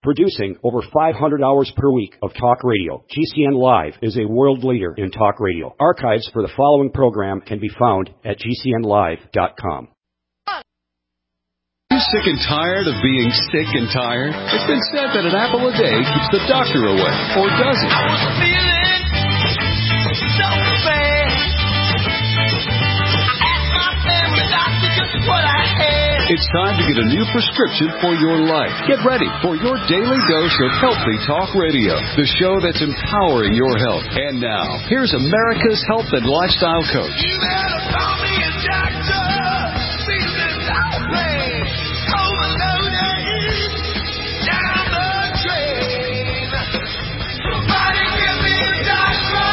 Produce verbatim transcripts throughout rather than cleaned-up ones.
Producing over five hundred hours per week of talk radio, G C N Live is a world leader in talk radio. Archives for the following program can be found at G C N live dot com. Are you sick and tired of being sick and tired? It's been said that an apple a day keeps the doctor away, or does it? I was feeling so bad. I asked my family doctor just what I had. It's time to get a new prescription for your life. Get ready for your daily dose of Healthy Talk Radio, the show that's empowering your health. And now, here's America's health and lifestyle coach. You better call me a doctor. Feeling so bad. Overloaded. Down the drain. Somebody give me a doctor.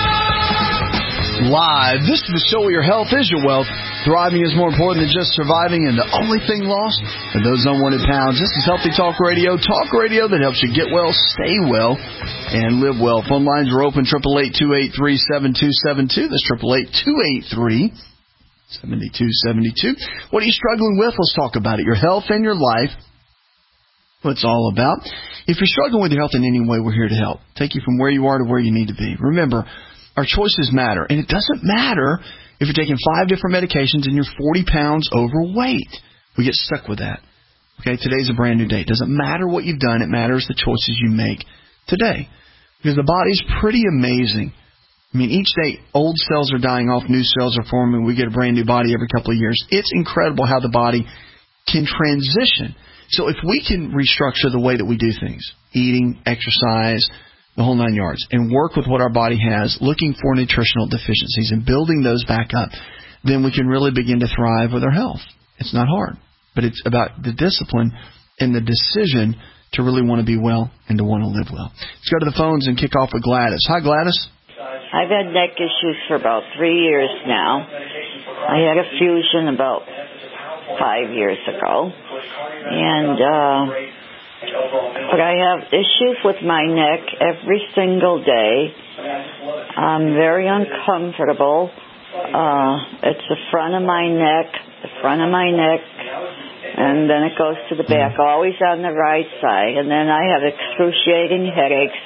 Live. This is the show where your health is your wealth. Thriving is more important than just surviving, and the only thing lost are those unwanted pounds. This is Healthy Talk Radio, talk radio that helps you get well, stay well, and live well. Phone lines are open, eight eight eight, two eight three, seven two seven two. That's eight eight eight, two eight three, seven two seven two. What are you struggling with? Let's talk about it. Your health and your life, what it's all about. If you're struggling with your health in any way, we're here to help. Take you from where you are to where you need to be. Remember, our choices matter, and it doesn't matter if you're taking five different medications and you're forty pounds overweight. We get stuck with that. Okay, today's a brand new day. It doesn't matter what you've done. It matters the choices you make today. Because the body's pretty amazing. I mean, each day, old cells are dying off, new cells are forming. We get a brand new body every couple of years. It's incredible how the body can transition. So if we can restructure the way that we do things, eating, exercise, the whole nine yards, and work with what our body has, looking for nutritional deficiencies and building those back up, then we can really begin to thrive with our health. It's not hard, but it's about the discipline and the decision to really want to be well and to want to live well. Let's go to the phones and kick off with Gladys. Hi, Gladys. I've had neck issues for about three years now. I had a fusion about five years ago, and uh but I have issues with my neck every single day. I'm very uncomfortable. Uh, it's the front of my neck, the front of my neck, and then it goes to the back, always on the right side. And then I have excruciating headaches.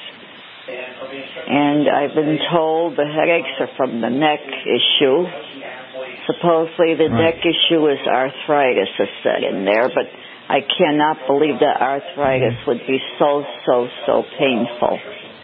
And I've been told the headaches are from the neck issue. Supposedly the Right. neck issue is arthritis is set in there, but I cannot believe that arthritis would be so, so, so painful.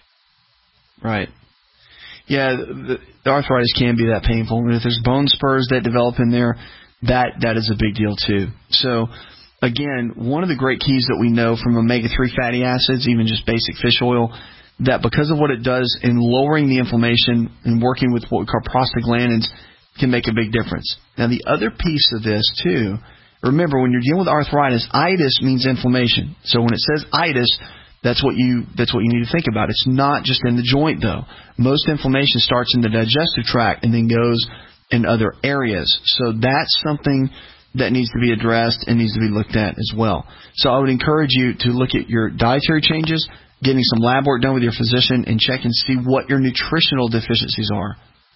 Right. Yeah, the, the arthritis can be that painful. And if there's bone spurs that develop in there, that that is a big deal too. So, again, one of the great keys that we know from omega three fatty acids, even just basic fish oil, that because of what it does in lowering the inflammation and working with what we call prostaglandins, can make a big difference. Now, the other piece of this too, remember, when you're dealing with arthritis, itis means inflammation. So when it says itis, that's what you that's what you need to think about. It's not just in the joint, though. Most inflammation starts in the digestive tract and then goes in other areas. So that's something that needs to be addressed and needs to be looked at as well. So I would encourage you to look at your dietary changes, getting some lab work done with your physician, and check and see what your nutritional deficiencies are.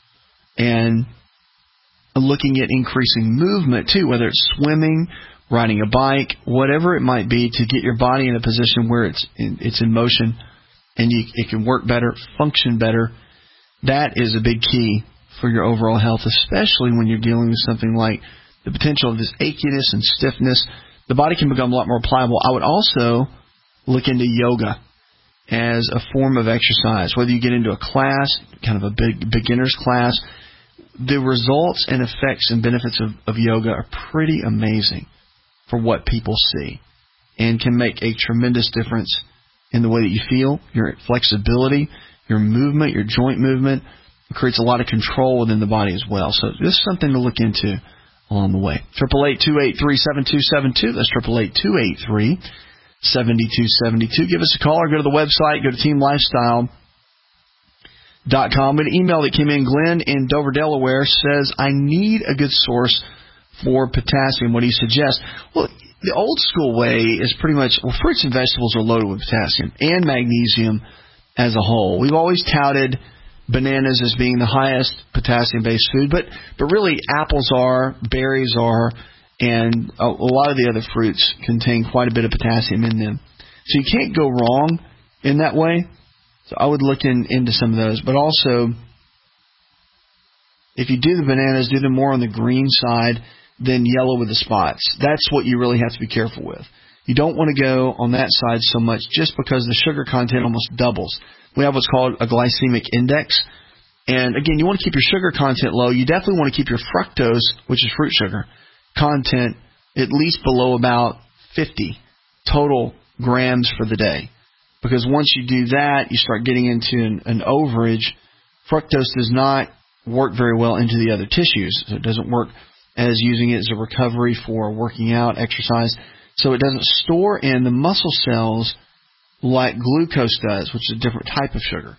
And looking at increasing movement, too, whether it's swimming, riding a bike, whatever it might be, to get your body in a position where it's in, it's in motion and you, it can work better, function better. That is a big key for your overall health, especially when you're dealing with something like the potential of this achiness and stiffness. The body can become a lot more pliable. I would also look into yoga as a form of exercise, whether you get into a class, kind of a big beginner's class. The results and effects and benefits of, of yoga are pretty amazing for what people see and can make a tremendous difference in the way that you feel, your flexibility, your movement, your joint movement. It creates a lot of control within the body as well. So this is something to look into along the way. eight eight eight, two eight three, seven two seven two. That's eight eight eight, two eight three, seven two seven two. Give us a call or go to the website. Go to team lifestyle dot com. An email that came in, Glenn in Dover, Delaware, says, I need a good source for potassium. What do you suggest? Well, the old school way is pretty much, well, fruits and vegetables are loaded with potassium and magnesium as a whole. We've always touted bananas as being the highest potassium-based food, but, but really apples are, berries are, and a, a lot of the other fruits contain quite a bit of potassium in them. So you can't go wrong in that way. So I would look in, into some of those. But also, if you do the bananas, do them more on the green side than yellow with the spots. That's what you really have to be careful with. You don't want to go on that side so much just because the sugar content almost doubles. We have what's called a glycemic index. And again, you want to keep your sugar content low. You definitely want to keep your fructose, which is fruit sugar, content at least below about fifty total grams for the day. Because once you do that, you start getting into an, an overage. Fructose does not work very well into the other tissues. So it doesn't work as using it as a recovery for working out, exercise. So it doesn't store in the muscle cells like glucose does, which is a different type of sugar.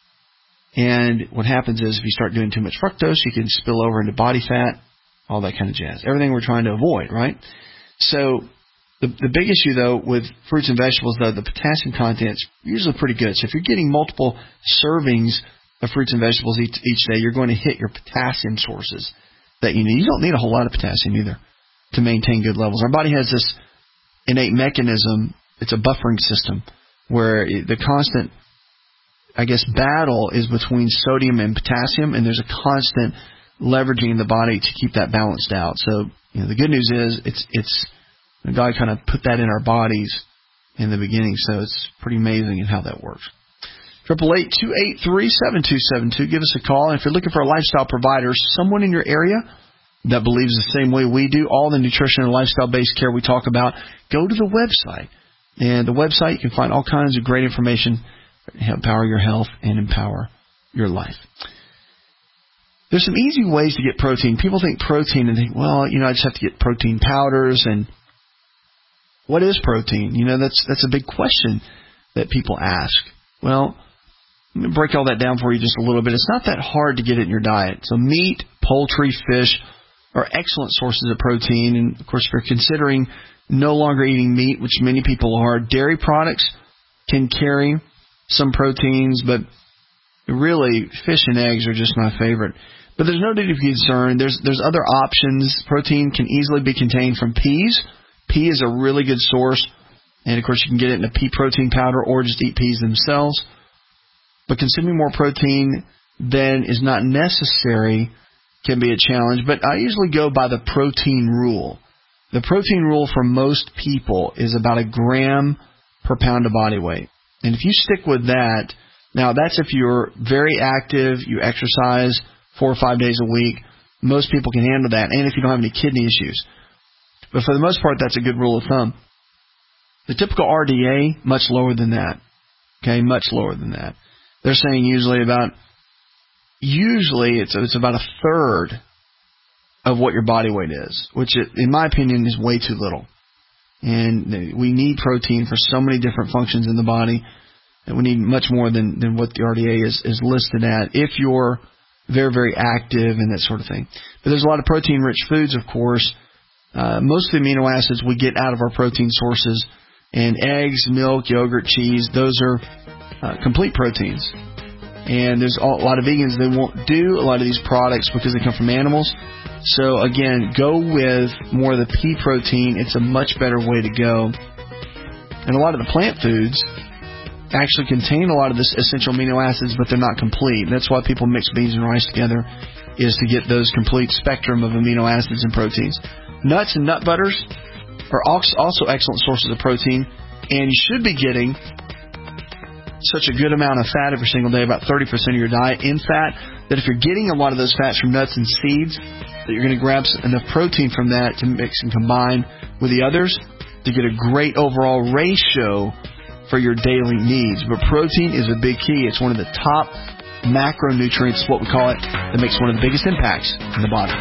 And what happens is if you start doing too much fructose, you can spill over into body fat, all that kind of jazz. Everything we're trying to avoid, right? So the, the big issue, though, with fruits and vegetables, though, the potassium content is usually pretty good. So if you're getting multiple servings of fruits and vegetables each, each day, you're going to hit your potassium sources that you need. You don't need a whole lot of potassium either to maintain good levels. Our body has this innate mechanism. It's a buffering system where the constant, I guess, battle is between sodium and potassium, and there's a constant leveraging in the body to keep that balanced out. So, you know, the good news is it's it's God kind of put that in our bodies in the beginning, so it's pretty amazing in how that works. Triple eight two eight three seven two seven two. Give us a call, and if you're looking for a lifestyle provider, someone in your area that believes the same way we do, all the nutrition and lifestyle-based care we talk about, go to the website. And the website, you can find all kinds of great information to empower your health and empower your life. There's some easy ways to get protein. People think protein and think, well, you know, I just have to get protein powders. And what is protein? You know, that's that's a big question that people ask. Well, let me break all that down for you just a little bit. It's not that hard to get it in your diet. So meat, poultry, fish are excellent sources of protein. And, of course, if you're considering no longer eating meat, which many people are, dairy products can carry some proteins, but really fish and eggs are just my favorite. But there's no need to be concerned. There's there's other options. Protein can easily be contained from peas. Pea is a really good source. And, of course, you can get it in a pea protein powder or just eat peas themselves. But consuming more protein than is not necessary can be a challenge. But I usually go by the protein rule. The protein rule for most people is about a gram per pound of body weight. And if you stick with that, now that's if you're very active, you exercise four or five days a week. Most people can handle that, and if you don't have any kidney issues. But for the most part, that's a good rule of thumb. The typical R D A, much lower than that. Okay, much lower than that. They're saying usually about, usually it's, it's about a third of what your body weight is, which it, in my opinion is way too little. And we need protein for so many different functions in the body, and we need much more than, than what the R D A is, is listed at if you're very, very active and that sort of thing. But there's a lot of protein-rich foods, of course. Uh, most of the amino acids we get out of our protein sources, and eggs, milk, yogurt, cheese, those are uh, complete proteins. And there's a lot of vegans, they won't do a lot of these products because they come from animals. So, again, go with more of the pea protein. It's a much better way to go. And a lot of the plant foods actually contain a lot of this essential amino acids, but they're not complete. That's why people mix beans and rice together, is to get those complete spectrum of amino acids and proteins. Nuts and nut butters are also excellent sources of protein, and you should be getting such a good amount of fat every single day, about thirty percent of your diet in fat, that if you're getting a lot of those fats from nuts and seeds, that you're going to grab enough protein from that to mix and combine with the others to get a great overall ratio for your daily needs. But protein is a big key. It's one of the top macronutrients, what we call it, that makes one of the biggest impacts in the body.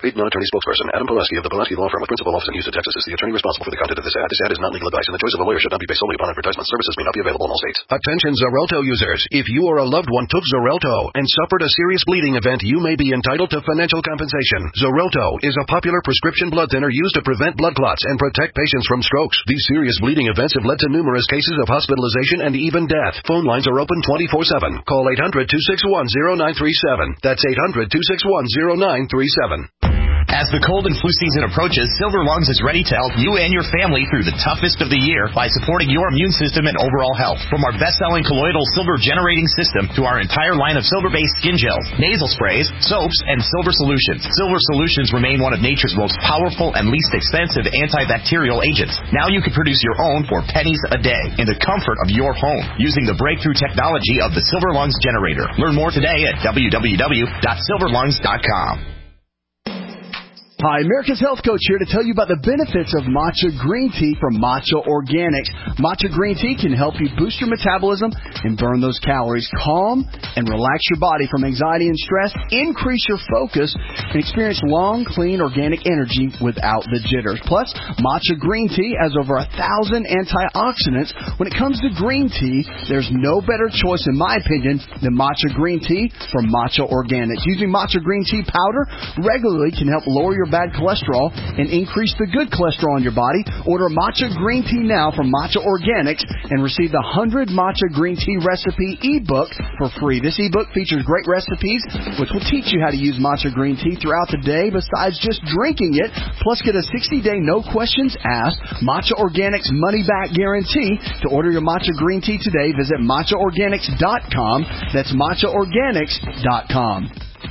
Paid non-attorney spokesperson Adam Pulaski of the Pulaski Law Firm with principal office in Houston, Texas is the attorney responsible for the content of this ad. This ad is not legal advice, and the choice of a lawyer should not be based solely upon advertisement. Services may not be available in all states. Attention Xarelto users. If you or a loved one took Xarelto and suffered a serious bleeding event, you may be entitled to financial compensation. Xarelto is a popular prescription blood thinner used to prevent blood clots and protect patients from strokes. These serious bleeding events have led to numerous cases of hospitalization and even death. Phone lines are open twenty-four seven. Call eight hundred, two six one, zero nine three seven. That's eight hundred, two six one, zero nine three seven. As the cold and flu season approaches, Silver Lungs is ready to help you and your family through the toughest of the year by supporting your immune system and overall health. From our best-selling colloidal silver generating system to our entire line of silver-based skin gels, nasal sprays, soaps, and silver solutions. Silver solutions remain one of nature's most powerful and least expensive antibacterial agents. Now you can produce your own for pennies a day in the comfort of your home using the breakthrough technology of the Silver Lungs generator. Learn more today at w w w dot silver lungs dot com. Hi, America's Health Coach here to tell you about the benefits of matcha green tea from Matcha Organics. Matcha green tea can help you boost your metabolism and burn those calories, calm and relax your body from anxiety and stress, increase your focus, and experience long, clean, organic energy without the jitters. Plus, matcha green tea has over a thousand antioxidants. When it comes to green tea, there's no better choice, in my opinion, than matcha green tea from Matcha Organics. Using matcha green tea powder regularly can help lower your bad cholesterol and increase the good cholesterol in your body. Order matcha green tea now from Matcha Organics and receive the one hundred Matcha Green Tea Recipe ebook for free. This ebook features great recipes which will teach you how to use matcha green tea throughout the day besides just drinking it. Plus, get a sixty-day no questions asked Matcha Organics money back guarantee. To order your matcha green tea today, visit matcha organics dot com. That's matcha organics dot com.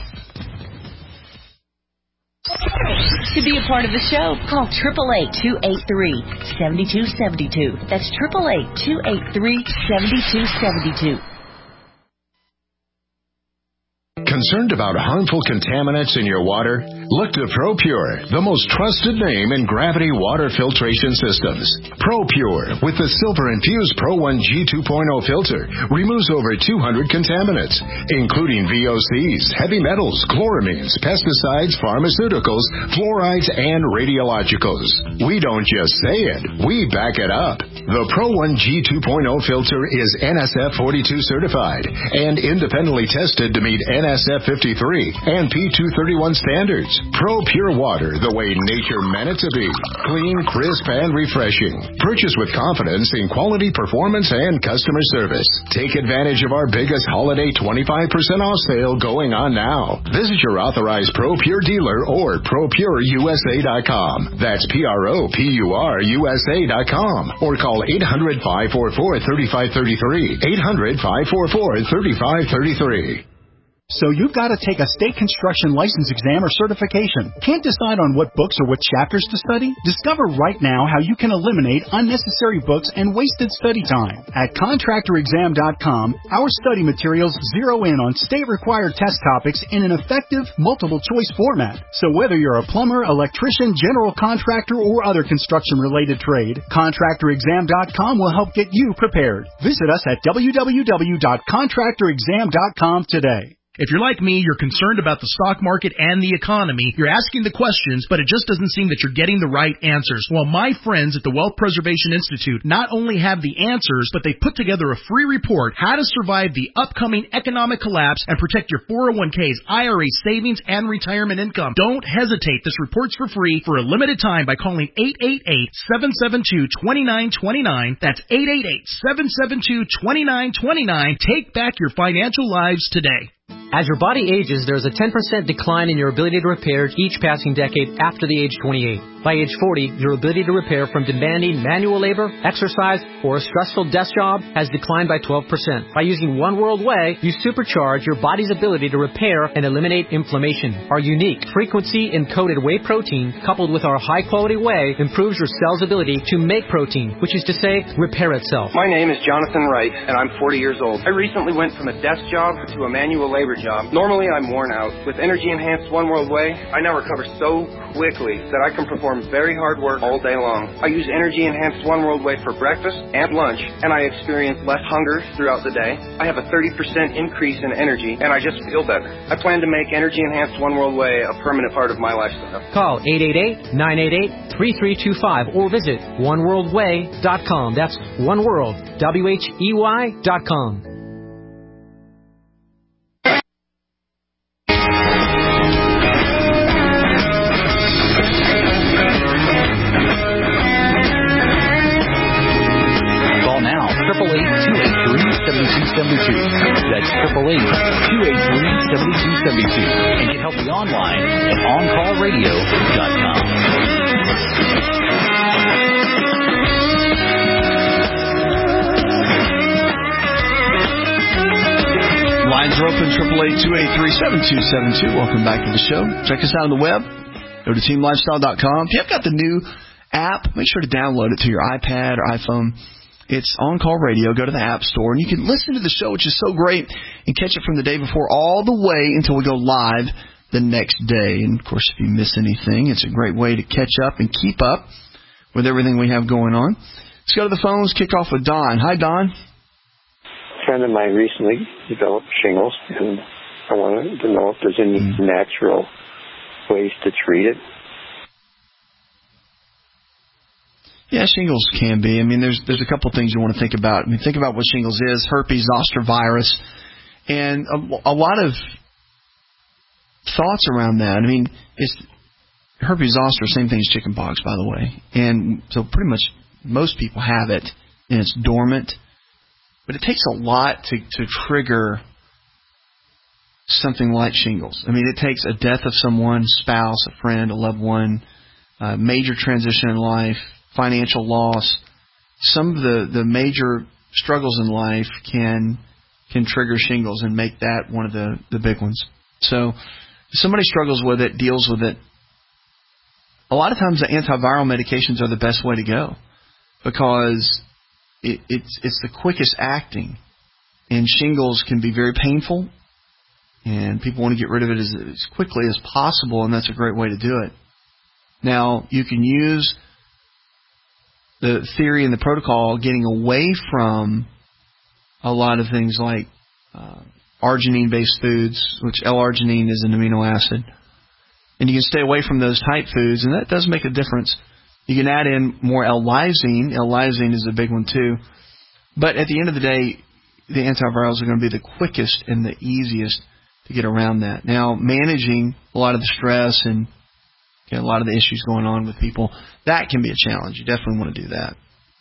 To be a part of the show, call eight eight eight, two eight three, seven two seven two. That's eight eight eight, two eight three, seven two seven two. Concerned about harmful contaminants in your water? Look to ProPure, the most trusted name in gravity water filtration systems. ProPure, with the silver-infused Pro one G two point oh filter, removes over two hundred contaminants, including V O Cs, heavy metals, chloramines, pesticides, pharmaceuticals, fluorides, and radiologicals. We don't just say it, we back it up. The Pro one G two point oh filter is N S F forty-two certified and independently tested to meet N S F fifty-three and P two thirty-one standards. Pro Pure Water, the way nature meant it to be. Clean, crisp, and refreshing. Purchase with confidence in quality, performance, and customer service. Take advantage of our biggest holiday twenty-five percent off sale going on now. Visit your authorized Pro Pure dealer or pro pure u s a dot com. That's P R O P U R U S A dot com. Or call eight hundred, five four four, three five three three. eight hundred, five four four, three five three three. So you've got to take a state construction license exam or certification. Can't decide on what books or what chapters to study? Discover right now how you can eliminate unnecessary books and wasted study time. At contractor exam dot com, our study materials zero in on state-required test topics in an effective, multiple-choice format. So whether you're a plumber, electrician, general contractor, or other construction-related trade, contractor exam dot com will help get you prepared. Visit us at w w w dot contractor exam dot com today. If you're like me, you're concerned about the stock market and the economy. You're asking the questions, but it just doesn't seem that you're getting the right answers. Well, my friends at the Wealth Preservation Institute not only have the answers, but they put together a free report, How to Survive the Upcoming Economic Collapse and Protect Your four oh one k's, I R As, savings, and retirement income. Don't hesitate. This report's for free for a limited time by calling eight eight eight, seven seven two, two nine two nine. That's eight eight eight, seven seven two, two nine two nine. Take back your financial lives today. As your body ages, there's a ten percent decline in your ability to repair each passing decade after the age twenty-eight. By age forty, your ability to repair from demanding manual labor, exercise, or a stressful desk job has declined by twelve percent. By using One World Whey, you supercharge your body's ability to repair and eliminate inflammation. Our unique frequency-encoded whey protein, coupled with our high-quality whey, improves your cell's ability to make protein, which is to say, repair itself. My name is Jonathan Wright, and I'm forty years old. I recently went from a desk job to a manual labor job. Normally, I'm worn out. With energy-enhanced One World Whey, I now recover so quickly that I can perform perform very hard work all day long. I use Energy Enhanced One World Way for breakfast and lunch, and I experience less hunger throughout the day. I have a thirty percent increase in energy, and I just feel better. I plan to make Energy Enhanced One World Way a permanent part of my lifestyle. Call eight eight eight, nine eight eight, three three two five or visit one world way dot com. That's One World, W H E Y dot com. That's eight eight eight, two eight three, seven two seven two. And get help online at on call radio dot com. Lines are open, eight eight eight, two eight three, seven two seven two. Welcome back to the show. Check us out on the web. Go to team lifestyle dot com. If you've got the new app, make sure to download it to your iPad or iPhone. It's On Call Radio. Go to the App Store, and you can listen to the show, which is so great, and catch it from the day before all the way until we go live the next day. And, of course, if you miss anything, it's a great way to catch up and keep up with everything we have going on. Let's go to the phones, kick off with Don. Hi, Don. A friend of mine recently developed shingles, and I wanted to know if there's any mm-hmm. natural ways to treat it. Yeah, shingles can be. I mean, there's there's a couple things you want to think about. I mean, think about what shingles is: herpes zoster virus, and a, a lot of thoughts around that. I mean, it's herpes zoster, same thing as chickenpox, by the way, and so pretty much most people have it, and it's dormant. But it takes a lot to to trigger something like shingles. I mean, it takes a death of someone, spouse, a friend, a loved one, a major transition in life, financial loss. Some of the, the major struggles in life can can trigger shingles and make that one of the, the big ones. So if somebody struggles with it, deals with it, a lot of times the antiviral medications are the best way to go because it, it's, it's the quickest acting. And shingles can be very painful, and people want to get rid of it as, as quickly as possible, and that's a great way to do it. Now, you can use the theory and the protocol getting away from a lot of things like uh, arginine-based foods, which L-arginine is an amino acid. And you can stay away from those type foods, and that does make a difference. You can add in more L-lysine. L-lysine is a big one, too. But at the end of the day, the antivirals are going to be the quickest and the easiest to get around that. Now, managing a lot of the stress and a lot of the issues going on with people, that can be a challenge. You definitely want to do that.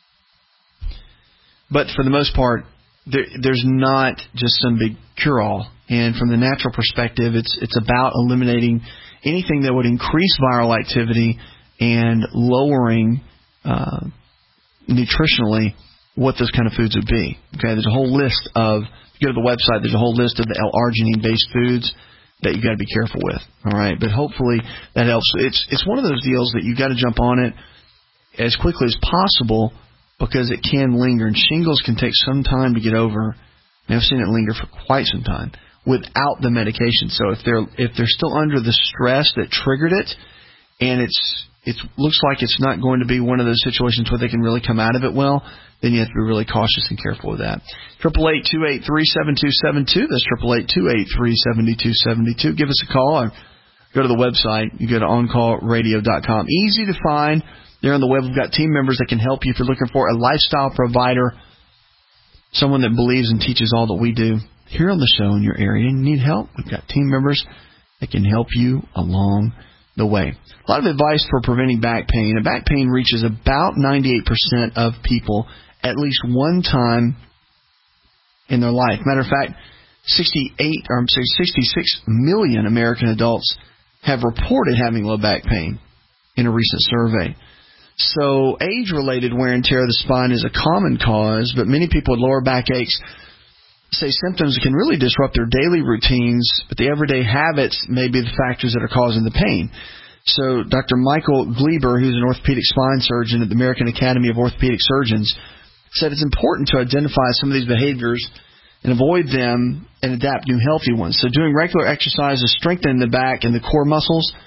But for the most part, there, there's not just some big cure-all. And from the natural perspective, it's it's about eliminating anything that would increase viral activity and lowering uh, nutritionally what those kind of foods would be. Okay, there's a whole list of, if you go to the website, there's a whole list of the L-arginine-based foods that you got to be careful with, all right? But hopefully that helps. It's it's one of those deals that you got to jump on it as quickly as possible because it can linger, and shingles can take some time to get over. And I've seen it linger for quite some time without the medication. So if they're if they're still under the stress that triggered it, and it's it looks like it's not going to be one of those situations where they can really come out of it well, then you have to be really cautious and careful with that. Triple eight two eight three seven two seven two. That's triple eight two eight three seven two seven two. Give us a call or go to the website. You go to on call radio dot com. Easy to find. There on the web, we've got team members that can help you if you're looking for a lifestyle provider, someone that believes and teaches all that we do here on the show in your area and you need help. We've got team members that can help you along the way. A lot of advice for preventing back pain. And back pain reaches about ninety-eight percent of people at least one time in their life. Matter of fact, sixty-eight or I'm sorry, sixty-six million American adults have reported having low back pain in a recent survey. So age-related wear and tear of the spine is a common cause, but many people with lower back aches say symptoms can really disrupt their daily routines, but the everyday habits may be the factors that are causing the pain. So Doctor Michael Gleiber, who's an orthopedic spine surgeon at the American Academy of Orthopedic Surgeons, said it's important to identify some of these behaviors and avoid them and adapt new healthy ones. So doing regular exercises, strengthening the back and the core muscles,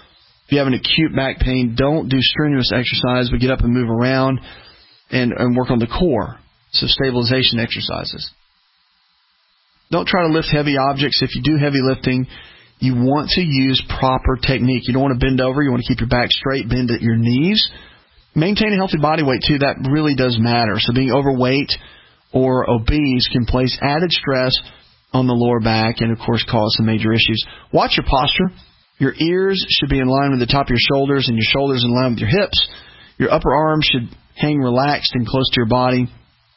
If you have an acute back pain, don't do strenuous exercise, but get up and move around and, and work on the core. So stabilization exercises. Don't try to lift heavy objects. If you do heavy lifting, you want to use proper technique. You don't want to bend over. You want to keep your back straight, bend at your knees. Maintain a healthy body weight, too. That really does matter. So being overweight or obese can place added stress on the lower back and, of course, cause some major issues. Watch your posture. Your ears should be in line with the top of your shoulders and your shoulders in line with your hips. Your upper arms should hang relaxed and close to your body.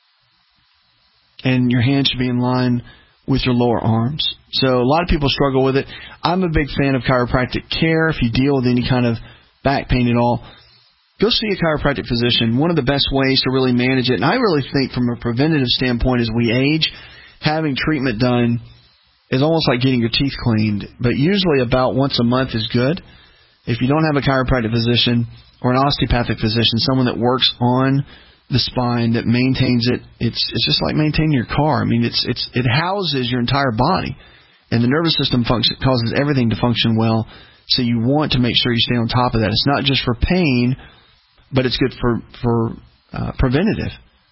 And your hands should be in line with your lower arms. So a lot of people struggle with it. I'm a big fan of chiropractic care. If you deal with any kind of back pain at all, go see a chiropractic physician. One of the best ways to really manage it, and I really think from a preventative standpoint as we age, having treatment done is almost like getting your teeth cleaned. But usually about once a month is good. If you don't have a chiropractic physician or an osteopathic physician, someone that works on the spine, that maintains it, it's it's just like maintaining your car. I mean, it's it's it houses your entire body, and the nervous system function causes everything to function well. So you want to make sure you stay on top of that. It's not just for pain, but it's good for for uh, preventative.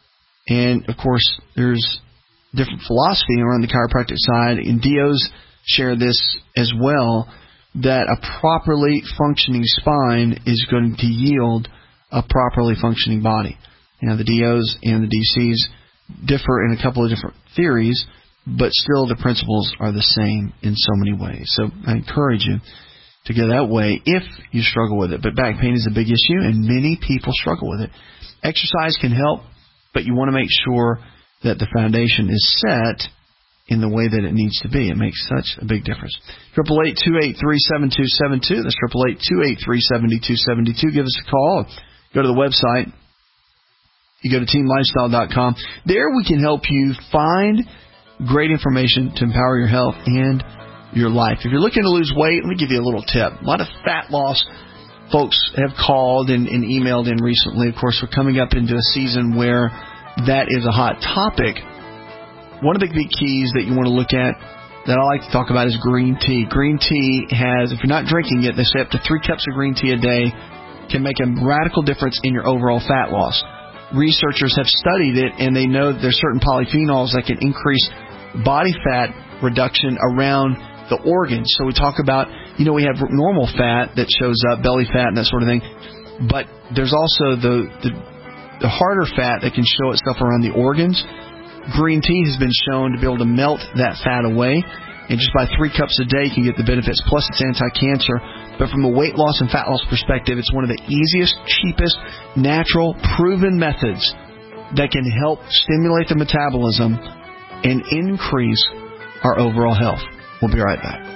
And of course, there's different philosophy around the chiropractic side, and D Os share this as well, that a properly functioning spine is going to yield a properly functioning body. You know, the D Os and the D Cs differ in a couple of different theories, but still the principles are the same in so many ways. So I encourage you to go that way if you struggle with it. But back pain is a big issue, and many people struggle with it. Exercise can help, but you want to make sure that the foundation is set in the way that it needs to be. It makes such a big difference. eight eight eight, two eight three, seven two seven two. That's eight eight eight, two eight three, seven two seven two. Give us a call. Go to the website. You go to team lifestyle dot com. There we can help you find great information to empower your health and your life. If you're looking to lose weight, let me give you a little tip. A lot of fat loss folks have called and, and emailed in recently. Of course, we're coming up into a season where that is a hot topic. One of the big keys that you want to look at that I like to talk about is green tea. Green tea has, if you're not drinking it, they say up to three cups of green tea a day can make a radical difference in your overall fat loss. Researchers have studied it, and they know that there's certain polyphenols that can increase body fat reduction around the organs. So we talk about, you know, we have normal fat that shows up, belly fat and that sort of thing, but there's also the, the, the harder fat that can show itself around the organs. Green tea has been shown to be able to melt that fat away, and just by three cups a day you can get the benefits, plus it's anti-cancer. But from a weight loss and fat loss perspective, it's one of the easiest, cheapest, natural, proven methods that can help stimulate the metabolism and increase our overall health. We'll be right back.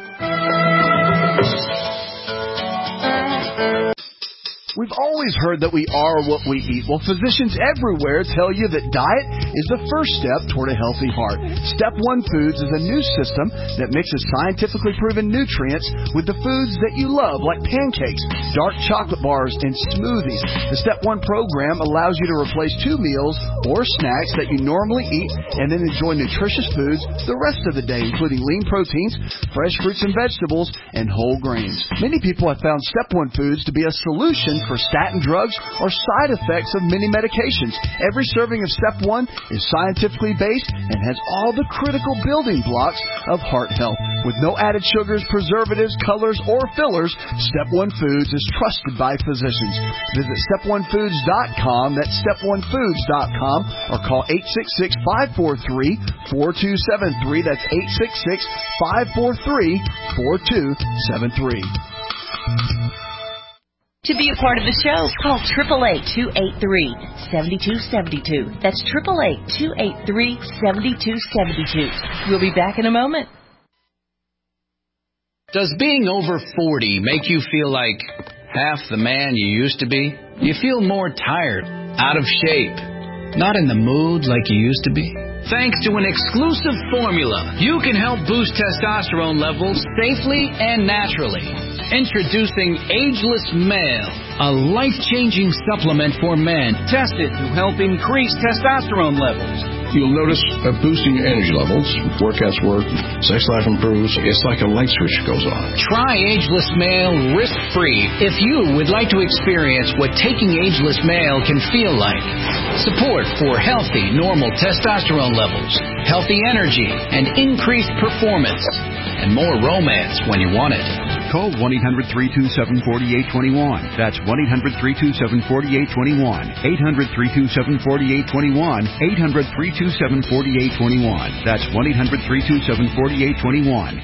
We've always heard that we are what we eat. Well, physicians everywhere tell you that diet is the first step toward a healthy heart. Step One Foods is a new system that mixes scientifically proven nutrients with the foods that you love, like pancakes, dark chocolate bars, and smoothies. The Step One program allows you to replace two meals or snacks that you normally eat and then enjoy nutritious foods the rest of the day, including lean proteins, fresh fruits and vegetables, and whole grains. Many people have found Step One Foods to be a solution for statin drugs or side effects of many medications. Every serving of Step One is scientifically based and has all the critical building blocks of heart health. With no added sugars, preservatives, colors, or fillers, Step One Foods is trusted by physicians. Visit step one foods dot com, that's step one foods dot com, or call eight six six, five four three, four two seven three. That's eight six six, five four three, four two seven three. To be a part of the show, call eight eight eight, two eight three, seven two seven two. That's eight eight eight, two eight three, seven two seven two. We'll be back in a moment. Does being over forty make you feel like half the man you used to be? You feel more tired, out of shape, not in the mood like you used to be? Thanks to an exclusive formula, you can help boost testosterone levels safely and naturally. Introducing Ageless Male, a life-changing supplement for men tested to help increase testosterone levels. You'll notice a boosting your energy levels, workouts work, sex life improves. It's like a light switch goes on. Try Ageless Male risk-free if you would like to experience what taking Ageless Male can feel like. Support for healthy, normal testosterone levels, healthy energy, and increased performance, and more romance when you want it. Call one eight hundred, three two seven, four eight two one. That's one eight hundred, three two seven, four eight two one. eight hundred, three two seven, four eight two one. eight hundred, three two seven, four eight two one. That's one eight hundred, three two seven, four eight two one.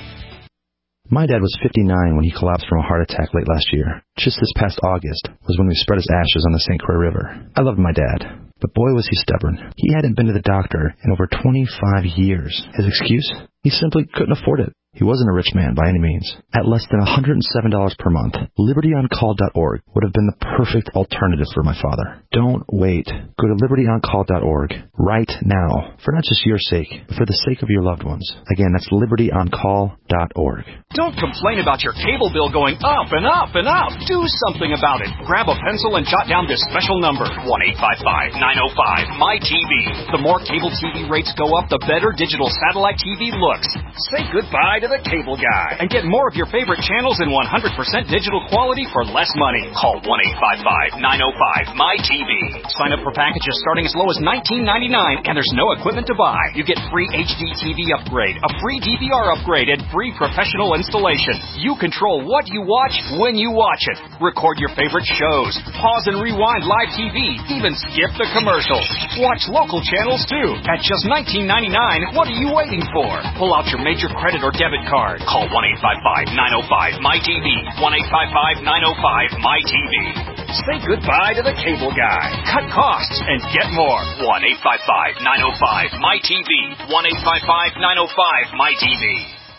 My dad was fifty-nine when he collapsed from a heart attack late last year. Just this past August was when we spread his ashes on the Saint Croix River. I loved my dad, but boy was he stubborn. He hadn't been to the doctor in over twenty-five years. His excuse? He simply couldn't afford it. He wasn't a rich man by any means. At less than one hundred seven dollars per month, liberty on call dot org would have been the perfect alternative for my father. Don't wait. Go to liberty on call dot org right now, for not just your sake, but for the sake of your loved ones. Again, that's liberty on call dot org. Don't complain about your cable bill going up and up and up. Do something about it. Grab a pencil and jot down this special number, one eight five five, nine oh five, M Y T V. The more cable T V rates go up, the better digital satellite T V looks. Say goodbye to the cable guy and get more of your favorite channels in one hundred percent digital quality for less money. Call one eight five five, nine oh five, M Y T V. Sign up for packages starting as low as nineteen ninety-nine, and there's no equipment to buy. You get free H D T V upgrade, a free D V R upgrade, and free professional installation. You control what you watch when you watch it. Record your favorite shows, pause and rewind live T V, even skip the commercials. Watch local channels too at just nineteen ninety-nine. What are you waiting for? Pull out your major credit or debit card. Call one eight five five, nine oh five, M Y T V. one eight five five, nine oh five, M Y T V. Say goodbye to the cable guy. Cut costs and get more. one eight five five, nine oh five, M Y T V. one eight five five, nine oh five, M Y T V.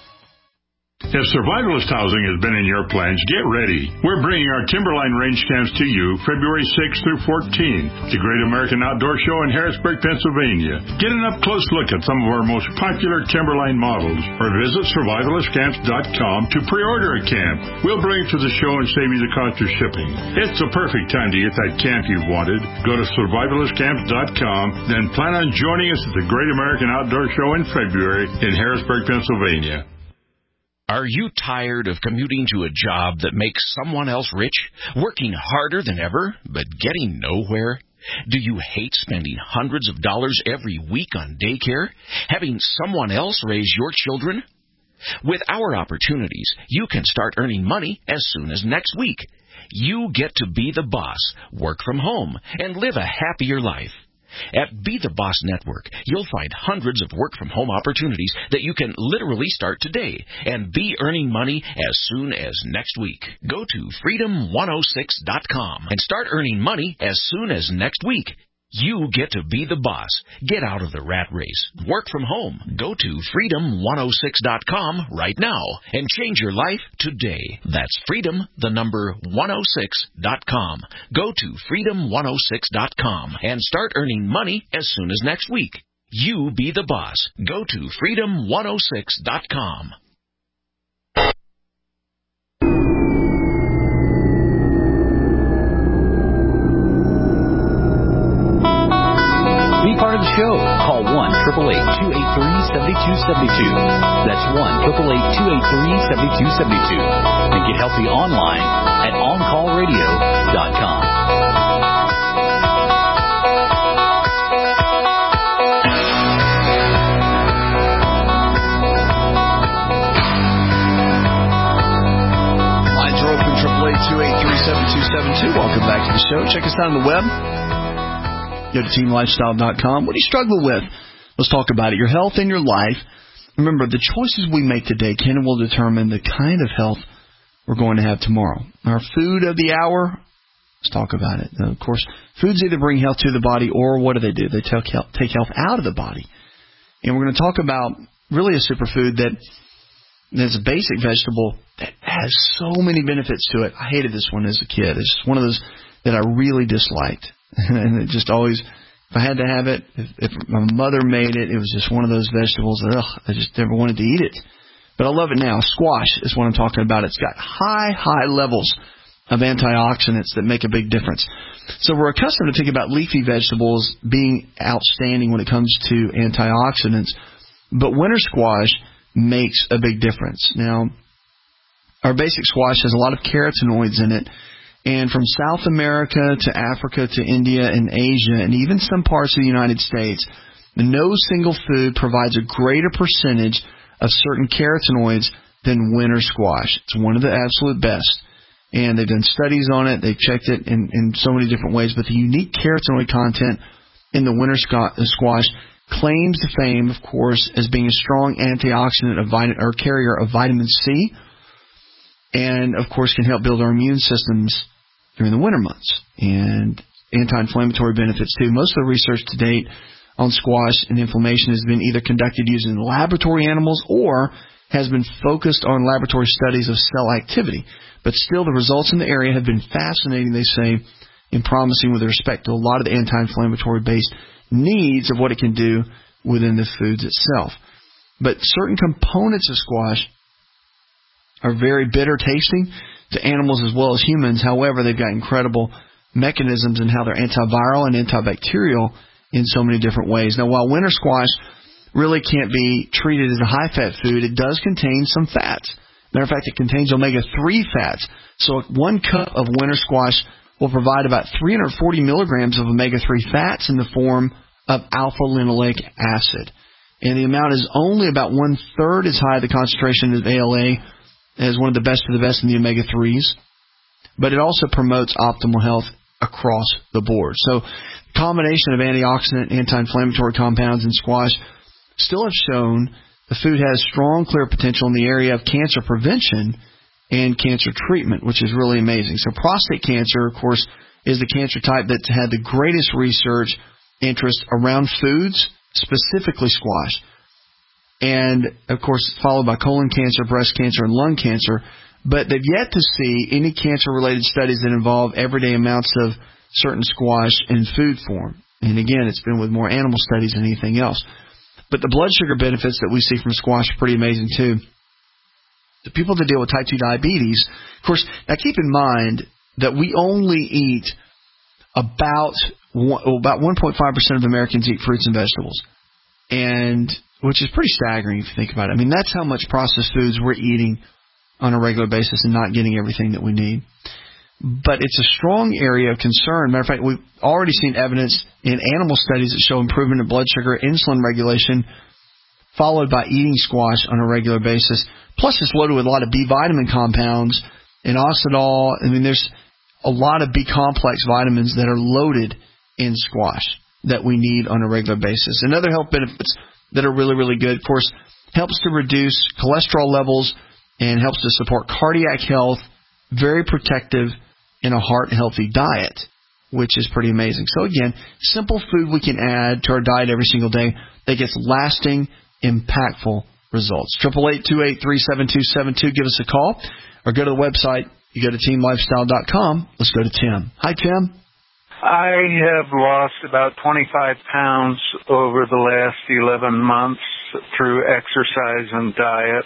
If survivalist housing has been in your plans, get ready. We're bringing our Timberline range camps to you February sixth through fourteenth, the Great American Outdoor Show in Harrisburg, Pennsylvania. Get an up-close look at some of our most popular Timberline models, or visit survivalist camps dot com to pre-order a camp. We'll bring it to the show and save you the cost of shipping. It's the perfect time to get that camp you've wanted. Go to survivalist camps dot com, then plan on joining us at the Great American Outdoor Show in February in Harrisburg, Pennsylvania. Are you tired of commuting to a job that makes someone else rich, working harder than ever, but getting nowhere? Do you hate spending hundreds of dollars every week on daycare, having someone else raise your children? With our opportunities, you can start earning money as soon as next week. You get to be the boss, work from home, and live a happier life. At Be the Boss Network, you'll find hundreds of work-from-home opportunities that you can literally start today and be earning money as soon as next week. Go to freedom one oh six dot com and start earning money as soon as next week. You get to be the boss. Get out of the rat race. Work from home. Go to freedom one oh six dot com right now and change your life today. That's freedom, the number one oh six dot com. Go to freedom one oh six dot com and start earning money as soon as next week. You be the boss. Go to freedom one oh six dot com. Be part of the show. Call one, eight eight eight, two eight three, seven two seven two. That's one, eight eight eight, two eight three, seven two seven two. And get healthy online at on call radio dot com. Lines are open, eight eight eight, two eight three, seven two seven two. Welcome back to the show. Check us out on the web. Go to team lifestyle dot com. What do you struggle with? Let's talk about it. Your health and your life. Remember, the choices we make today can and will determine the kind of health we're going to have tomorrow. Our food of the hour, let's talk about it. Now, of course, foods either bring health to the body or what do they do? They take health, take health out of the body. And we're going to talk about really a superfood that is a basic vegetable that has so many benefits to it. I hated this one as a kid. It's one of those that I really disliked. And it just always, if I had to have it, if, if my mother made it, it was just one of those vegetables that, ugh, I just never wanted to eat it. But I love it now. Squash is what I'm talking about. It's got high, high levels of antioxidants that make a big difference. So we're accustomed to think about leafy vegetables being outstanding when it comes to antioxidants, but winter squash makes a big difference. Now, our basic squash has a lot of carotenoids in it, and from South America to Africa to India and Asia and even some parts of the United States, no single food provides a greater percentage of certain carotenoids than winter squash. It's one of the absolute best. And they've done studies on it. They've checked it in, in so many different ways. But the unique carotenoid content in the winter squash claims to fame, of course, as being a strong antioxidant of vitamin, or carrier of vitamin C, and, of course, can help build our immune systems during the winter months, and anti-inflammatory benefits, too. Most of the research to date on squash and inflammation has been either conducted using laboratory animals or has been focused on laboratory studies of cell activity. But still, the results in the area have been fascinating, they say, and promising with respect to a lot of the anti-inflammatory-based needs of what it can do within the foods itself. But certain components of squash are very bitter tasting to animals as well as humans. However, they've got incredible mechanisms in how they're antiviral and antibacterial in so many different ways. Now, while winter squash really can't be treated as a high-fat food, it does contain some fats. Matter of fact, it contains omega three fats. So one cup of winter squash will provide about three hundred forty milligrams of omega three fats in the form of alpha-linoleic acid. And the amount is only about one-third as high the concentration of A L A as one of the best of the best in the omega threes. But it also promotes optimal health across the board. So the combination of antioxidant, anti-inflammatory compounds in squash still have shown the food has strong, clear potential in the area of cancer prevention and cancer treatment, which is really amazing. So prostate cancer, of course, is the cancer type that's had the greatest research interest around foods, specifically squash. And, of course, followed by colon cancer, breast cancer, and lung cancer. But they've yet to see any cancer-related studies that involve everyday amounts of certain squash in food form. And, again, it's been with more animal studies than anything else. But the blood sugar benefits that we see from squash are pretty amazing, too. The people that deal with type two diabetes, of course, now keep in mind that we only eat about one, well, about one point five percent of Americans eat fruits and vegetables, and which is pretty staggering if you think about it. I mean, that's how much processed foods we're eating on a regular basis and not getting everything that we need. But it's a strong area of concern. Matter of fact, we've already seen evidence in animal studies that show improvement in blood sugar, insulin regulation, followed by eating squash on a regular basis. Plus, it's loaded with a lot of B vitamin compounds and inositol. I mean, there's a lot of B complex vitamins that are loaded in squash that we need on a regular basis. And other health benefits that are really, really good, of course, helps to reduce cholesterol levels and helps to support cardiac health, very protective in a heart-healthy diet, which is pretty amazing. So, again, simple food we can add to our diet every single day that gets lasting, impactful results. eight eight eight, two eight three, seven two seven two. Give us a call or go to the website. You go to team lifestyle dot com. Let's go to Tim. Hi, Tim. I have lost about twenty-five pounds over the last eleven months through exercise and diet,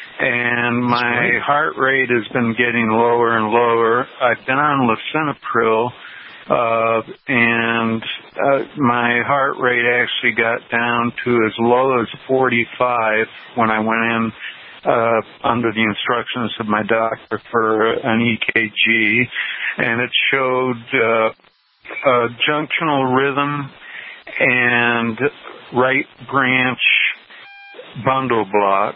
and my heart rate has been getting lower and lower. I've been on lisinopril, uh, and uh, my heart rate actually got down to as low as forty-five when I went in uh, under the instructions of my doctor for an E K G, and it showed uh, uh, junctional rhythm and right branch bundle block.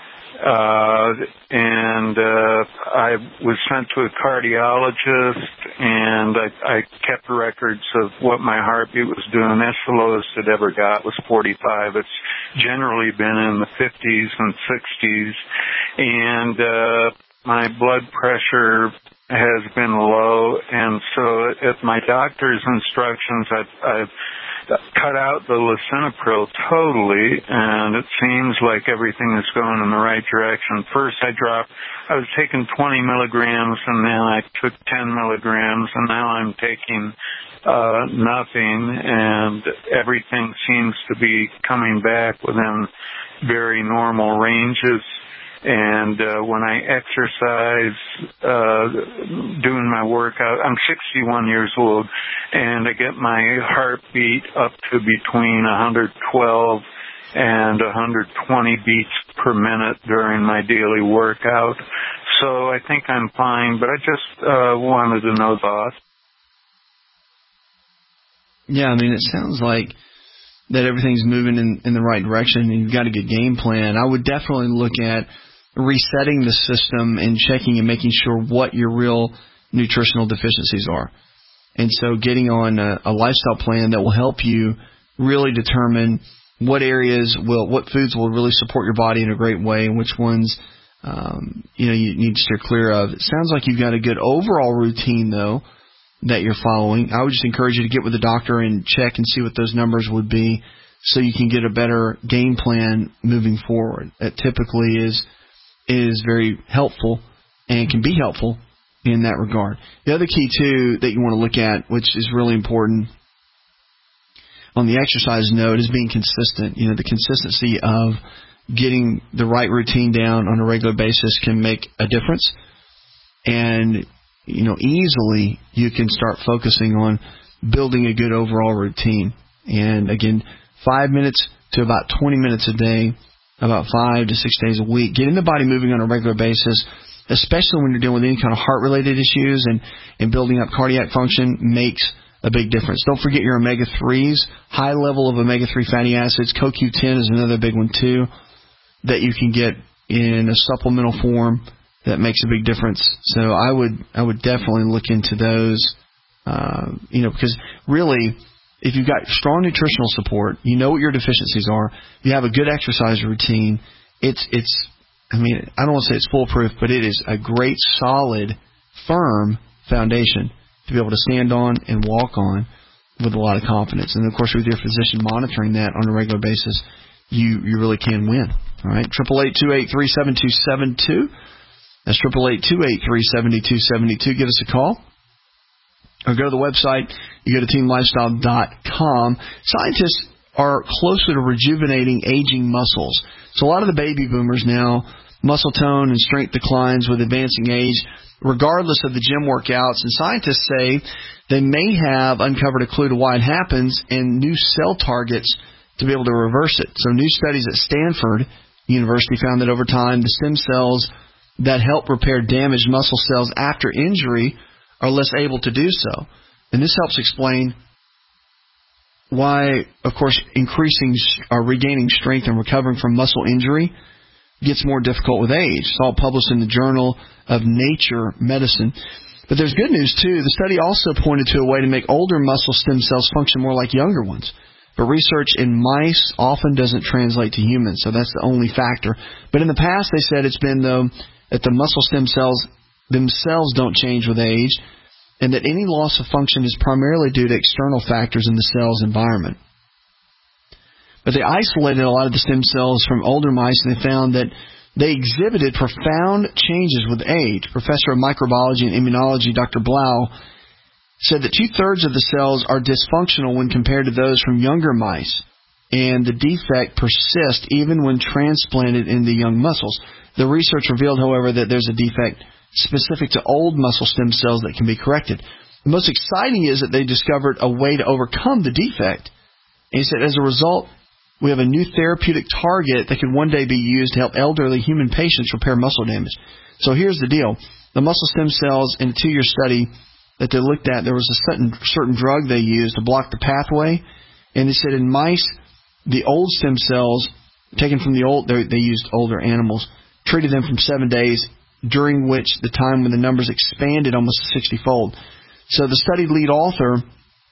Uh, and, uh, I was sent to a cardiologist, and I, I kept records of what my heartbeat was doing. That's the lowest it ever got was forty-five. It's generally been in the fifties and sixties, and, uh, my blood pressure has been low, and so at my doctor's instructions, I've, I've cut out the lisinopril totally, and it seems like everything is going in the right direction. First, I dropped, I was taking twenty milligrams, and then I took ten milligrams, and now I'm taking uh, nothing, and everything seems to be coming back within very normal ranges. And uh, when I exercise, uh, doing my workout, I'm sixty-one years old, and I get my heartbeat up to between one hundred twelve and one hundred twenty beats per minute during my daily workout. So I think I'm fine, but I just uh, wanted to know thoughts. Yeah, I mean, it sounds like that everything's moving in, in the right direction and you've got a good game plan. I would definitely look at resetting the system and checking and making sure what your real nutritional deficiencies are. And so getting on a, a lifestyle plan that will help you really determine what areas will, what foods will really support your body in a great way and which ones, um, you know, you need to steer clear of. It sounds like you've got a good overall routine, though, that you're following. I would just encourage you to get with the doctor and check and see what those numbers would be so you can get a better game plan moving forward. That typically is is very helpful and can be helpful in that regard. The other key, too, that you want to look at, which is really important on the exercise note, is being consistent. You know, the consistency of getting the right routine down on a regular basis can make a difference. And you know, easily you can start focusing on building a good overall routine. And again, five minutes to about twenty minutes a day, about five to six days a week. Getting the body moving on a regular basis, especially when you're dealing with any kind of heart-related issues and, and building up cardiac function, makes a big difference. Don't forget your omega threes, high level of omega three fatty acids. C O Q ten is another big one, too, that you can get in a supplemental form. That makes a big difference. So I would I would definitely look into those, uh, you know, because really, if you've got strong nutritional support, you know what your deficiencies are, you have a good exercise routine, it's, it's I mean, I don't want to say it's foolproof, but it is a great, solid, firm foundation to be able to stand on and walk on with a lot of confidence. And, of course, with your physician monitoring that on a regular basis, you, you really can win. All right, eight eight eight, two eight three, seven two seven two. That's eight eight eight, two eight three, seven two seven two. Give us a call. Or go to the website. You go to team lifestyle dot com. Scientists are closer to rejuvenating aging muscles. So a lot of the baby boomers now, muscle tone and strength declines with advancing age, regardless of the gym workouts. And scientists say they may have uncovered a clue to why it happens and new cell targets to be able to reverse it. So new studies at Stanford University found that over time, the stem cells that help repair damaged muscle cells after injury are less able to do so. And this helps explain why, of course, increasing or regaining strength and recovering from muscle injury gets more difficult with age. It's all published in the Journal of Nature Medicine. But there's good news, too. The study also pointed to a way to make older muscle stem cells function more like younger ones. But research in mice often doesn't translate to humans, so that's the only factor. But in the past, they said it's been, though, that the muscle stem cells themselves don't change with age, and that any loss of function is primarily due to external factors in the cell's environment. But they isolated a lot of the stem cells from older mice, and they found that they exhibited profound changes with age. Professor of microbiology and immunology, Doctor Blau, said that two-thirds of the cells are dysfunctional when compared to those from younger mice, and the defect persists even when transplanted into young muscles. The research revealed, however, that there's a defect specific to old muscle stem cells that can be corrected. The most exciting is that they discovered a way to overcome the defect. And he said, as a result, we have a new therapeutic target that could one day be used to help elderly human patients repair muscle damage. So here's the deal. The muscle stem cells in a two-year study that they looked at, there was a certain, certain drug they used to block the pathway. And they said in mice, the old stem cells taken from the old, they used older animals, treated them from seven days, during which the time when the numbers expanded almost sixty-fold. So the study lead author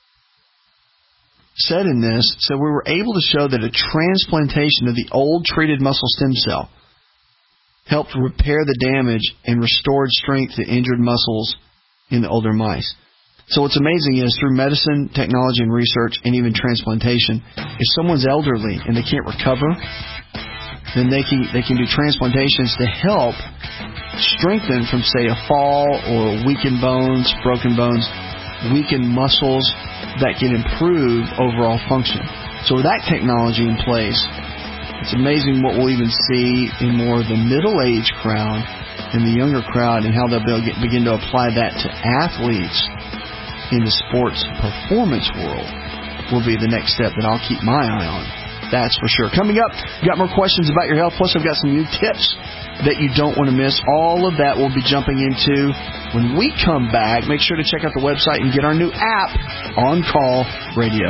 said in this, so we were able to show that a transplantation of the old treated muscle stem cell helped repair the damage and restored strength to injured muscles in the older mice. So what's amazing is through medicine, technology, and research, and even transplantation, if someone's elderly and they can't recover, then they can they can do transplantations to help strengthen from, say, a fall or weakened bones, broken bones, weakened muscles that can improve overall function. So with that technology in place, It's amazing what we'll even see in more of the middle-aged crowd and the younger crowd, and how they'll begin to apply that to athletes in the sports performance world will be the next step that I'll keep my eye on. That's for sure. Coming up, we've got more questions about your health, plus I've got some new tips that you don't want to miss. All of that we'll be jumping into when we come back. Make sure to check out the website and get our new app, On Call Radio.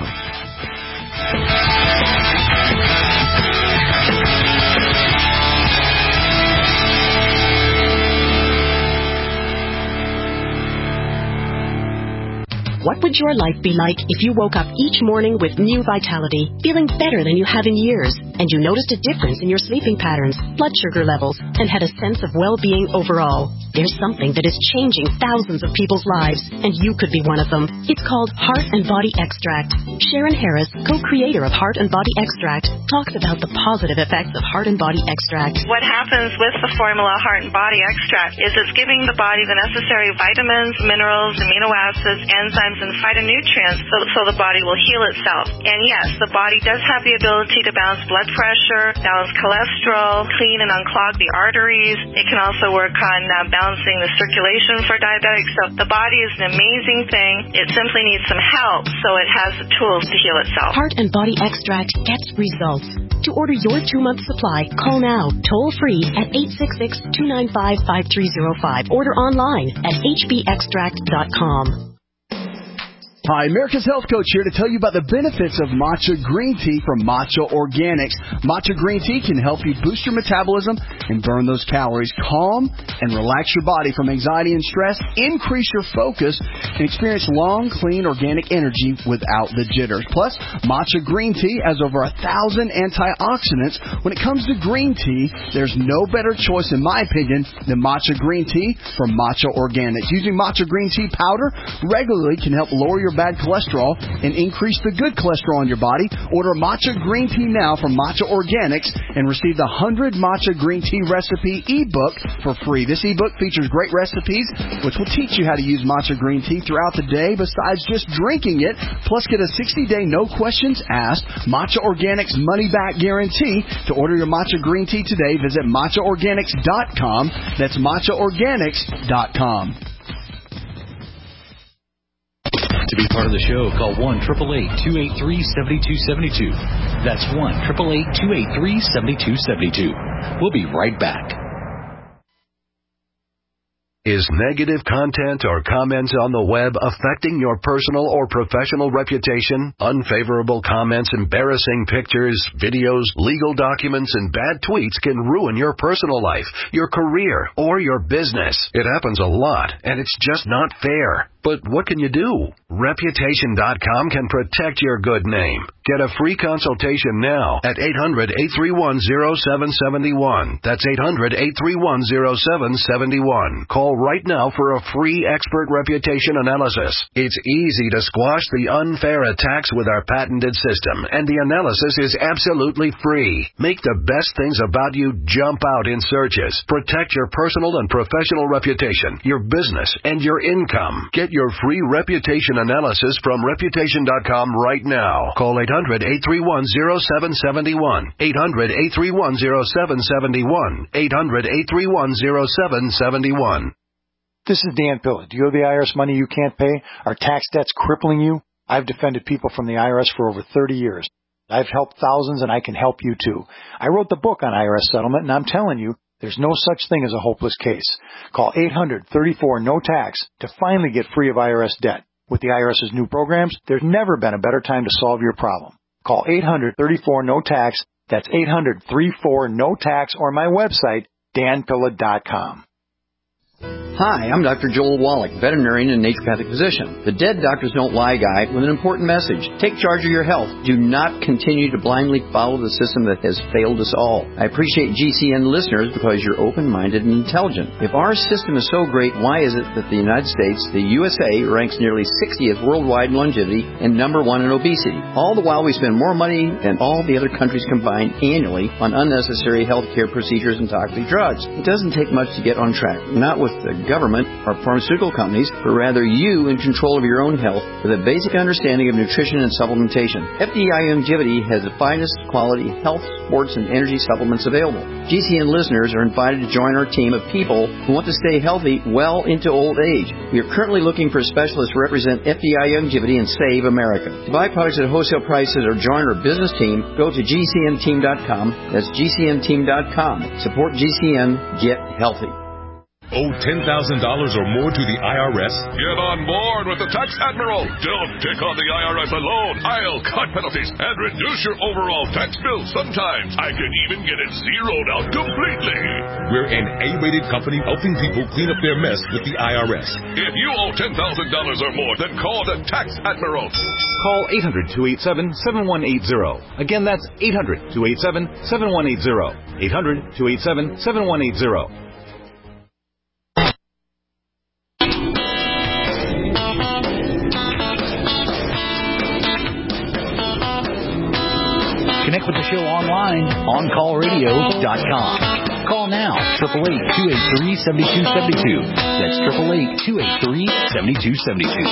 What would your life be like if you woke up each morning with new vitality, feeling better than you have in years, and you noticed a difference in your sleeping patterns, blood sugar levels, and had a sense of well-being overall? There's something that is changing thousands of people's lives, and you could be one of them. It's called Heart and Body Extract. Sharon Harris, co-creator of Heart and Body Extract, talks about the positive effects of Heart and Body Extract. What happens with the formula Heart and Body Extract is it's giving the body the necessary vitamins, minerals, amino acids, enzymes, and phytonutrients so, so the body will heal itself. And yes, the body does have the ability to balance blood pressure, balance cholesterol, clean and unclog the arteries. It can also work on uh, balancing the circulation for diabetics. So the body is an amazing thing. It simply needs some help, so it has the tools to heal itself. Heart and Body Extract gets results. To order your two-month supply, call now, toll-free at eight six six, two nine five, five three zero five. Order online at h b extract dot com. Hi, America's Health Coach here to tell you about the benefits of matcha green tea from Matcha Organics. Matcha green tea can help you boost your metabolism and burn those calories, calm and relax your body from anxiety and stress, increase your focus, and experience long, clean, organic energy without the jitters. Plus, matcha green tea has over a thousand antioxidants. When it comes to green tea, there's no better choice, in my opinion, than matcha green tea from Matcha Organics. Using matcha green tea powder regularly can help lower your bad cholesterol and increase the good cholesterol in your body. Order matcha green tea now from Matcha Organics and receive the one hundred Matcha Green Tea Recipe ebook for free. This ebook features great recipes which will teach you how to use matcha green tea throughout the day besides just drinking it. Plus, get a sixty-day no questions asked Matcha Organics money back guarantee. To order your matcha green tea today, visit matcha organics dot com. That's matcha organics dot com. To be part of the show, call one eight eight eight, two eight three, seven two seven two. That's one eight eight eight, two eight three, seven two seven two. We'll be right back. Is negative content or comments on the web affecting your personal or professional reputation? Unfavorable comments, embarrassing pictures, videos, legal documents, and bad tweets can ruin your personal life, your career, or your business. It happens a lot, and it's just not fair. But what can you do? Reputation dot com can protect your good name. Get a free consultation now at eight hundred, eight three one, zero seven seven one. That's eight hundred, eight three one, zero seven seven one. Call right now for a free expert reputation analysis. It's easy to squash the unfair attacks with our patented system, and the analysis is absolutely free. Make the best things about you jump out in searches. Protect your personal and professional reputation, your business, and your income. Get your free reputation analysis from reputation dot com right now. Call eight hundred, eight three one, zero seven seven one. eight hundred, eight three one, zero seven seven one. eight hundred, eight three one, zero seven seven one. This is Dan Pilla. Do you owe the I R S money you can't pay? Are tax debts crippling you? I've defended people from the I R S for over thirty years. I've helped thousands, and I can help you too. I wrote the book on I R S settlement, and I'm telling you, there's no such thing as a hopeless case. Call eight hundred, thirty-four, no tax to finally get free of I R S debt. With the IRS's new programs, there's never been a better time to solve your problem. Call eight hundred, thirty-four, no tax. That's eight hundred, thirty-four, no tax, or my website, dan pilla dot com. Hi, I'm Doctor Joel Wallach, veterinarian and naturopathic physician. The Dead Doctors Don't Lie guy with an important message. Take charge of your health. Do not continue to blindly follow the system that has failed us all. I appreciate G C N listeners because you're open-minded and intelligent. If our system is so great, why is it that the United States, the U S A, ranks nearly sixtieth worldwide in longevity and number one in obesity? All the while we spend more money than all the other countries combined annually on unnecessary health care procedures and toxic drugs. It doesn't take much to get on track, not with the government or pharmaceutical companies, but rather you in control of your own health with a basic understanding of nutrition and supplementation. F D I Youngevity has the finest quality health, sports, and energy supplements available. G C N listeners are invited to join our team of people who want to stay healthy well into old age. We are currently looking for specialists to represent F D I Youngevity and Save America. To buy products at wholesale prices or join our business team, go to G C N team dot com. That's G C N team dot com. Support G C N. Get healthy. Owe ten thousand dollars or more to the I R S? Get on board with the Tax Admiral. Don't take on the I R S alone. I'll cut penalties and reduce your overall tax bill. Sometimes I can even get it zeroed out completely. We're an A-rated company helping people clean up their mess with the I R S. If you owe ten thousand dollars or more, then call the Tax Admiral. Call eight hundred, two eight seven, seven one eight zero. Again, that's eight hundred, two eight seven, seven one eight zero. eight hundred, two eight seven, seven one eight zero. Connect with the show online, on call radio dot com. Call now, eight eight eight, two eight three, seven two seven two. That's eight eight eight, two eight three, seven two seven two.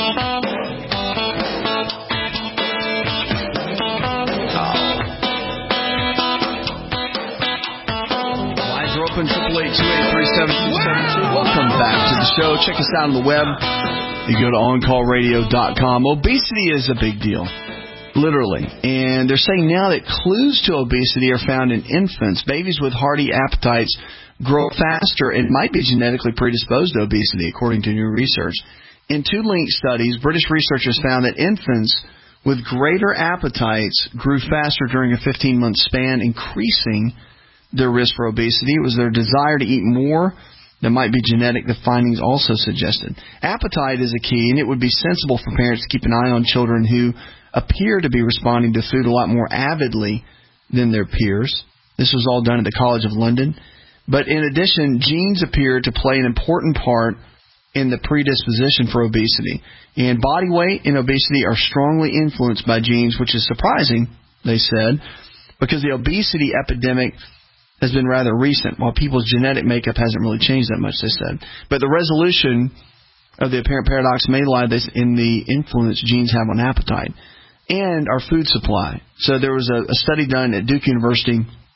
Lines are open, eight eight eight, two eight three, seven two seven two. Welcome back to the show. Check us out on the web. You go to on call radio dot com. Obesity is a big deal. Literally. And they're saying now that clues to obesity are found in infants. Babies with hearty appetites grow faster and might be genetically predisposed to obesity, according to new research. In two linked studies, British researchers found that infants with greater appetites grew faster during a fifteen-month span, increasing their risk for obesity. It was their desire to eat more that might be genetic, the findings also suggested. Appetite is a key, and it would be sensible for parents to keep an eye on children who appear to be responding to food a lot more avidly than their peers. This was all done at the College of London. But in addition, genes appear to play an important part in the predisposition for obesity. And body weight and obesity are strongly influenced by genes, which is surprising, they said, because the obesity epidemic has been rather recent, while people's genetic makeup hasn't really changed that much, they said. But the resolution of the apparent paradox may lie in the influence genes have on appetite and our food supply. So there was a, a study done at Duke University,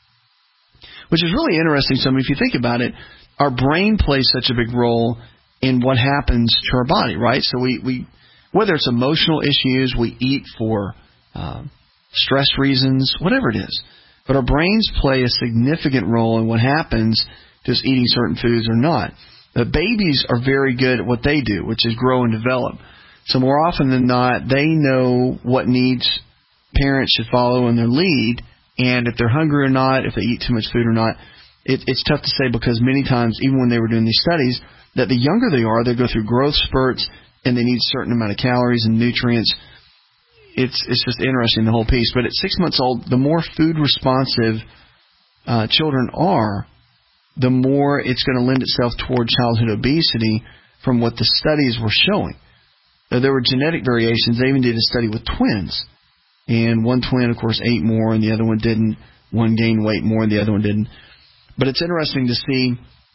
which is really interesting. So I mean, if you think about it, our brain plays such a big role in what happens to our body, right? So we, we whether it's emotional issues, we eat for uh, stress reasons, whatever it is. But our brains play a significant role in what happens to us eating certain foods or not. But babies are very good at what they do, which is grow and develop. So more often than not, they know what needs parents should follow in their lead, and if they're hungry or not, if they eat too much food or not. It, it's tough to say because many times, even when they were doing these studies, that the younger they are, they go through growth spurts and they need a certain amount of calories and nutrients. It's it's just interesting, the whole piece. But at six months old, the more food responsive uh, children are, the more it's going to lend itself toward childhood obesity from what the studies were showing. There were genetic variations. They even did a study with twins. And one twin, of course, ate more and the other one didn't. One gained weight more and the other one didn't. But it's interesting to see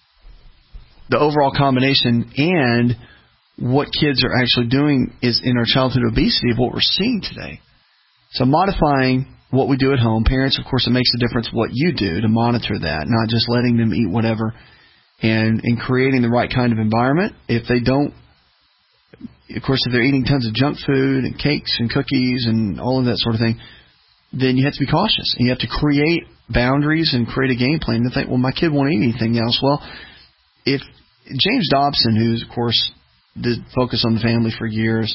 the overall combination and what kids are actually doing is in our childhood obesity of what we're seeing today. So modifying what we do at home. Parents, of course, it makes a difference what you do to monitor that, not just letting them eat whatever. And in creating the right kind of environment. If they don't, of course, if they're eating tons of junk food and cakes and cookies and all of that sort of thing, then you have to be cautious. And you have to create boundaries and create a game plan to think, well, my kid won't eat anything else. Well, if James Dobson, who's, of course, did focus on the family for years,